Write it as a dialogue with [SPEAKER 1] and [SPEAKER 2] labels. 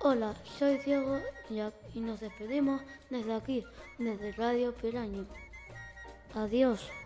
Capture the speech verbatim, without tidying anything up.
[SPEAKER 1] Hola, soy Diego y nos despedimos desde aquí, desde Radio Piraña. Adiós.